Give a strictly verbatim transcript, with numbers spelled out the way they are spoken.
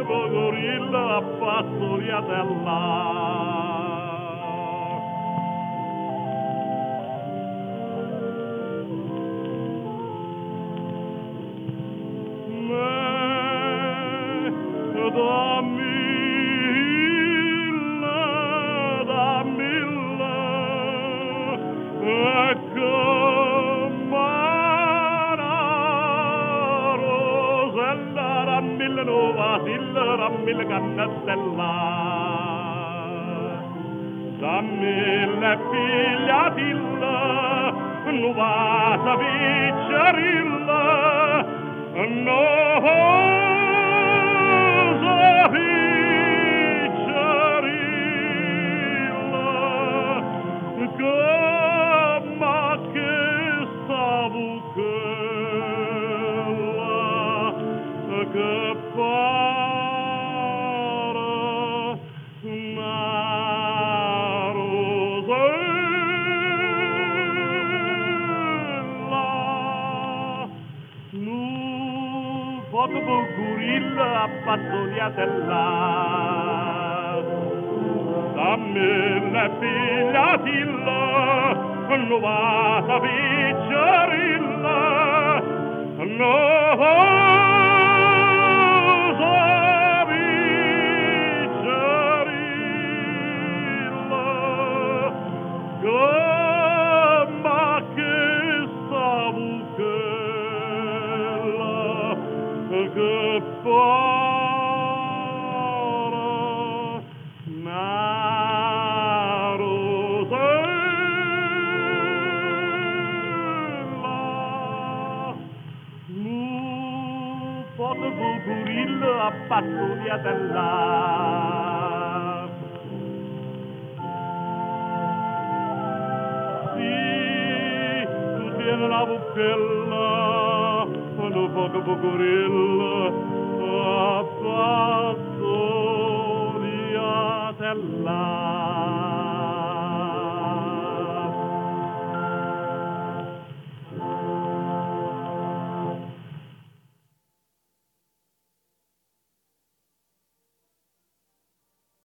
gorilla pastoriatella. Da mille, da mille, ecco Mara Rosella, da mille nuova silla, da mille cannatella, da mille figliatilla, nuova piccerilla, no. Che para una rosella, nu poco gorilla pastoriatella, dammi la figliatilla, nuova piccerilla, no. Ma che savuchella che para una rosella, nu poco gorilla pastoriatella. La buchella, un poco gorilla,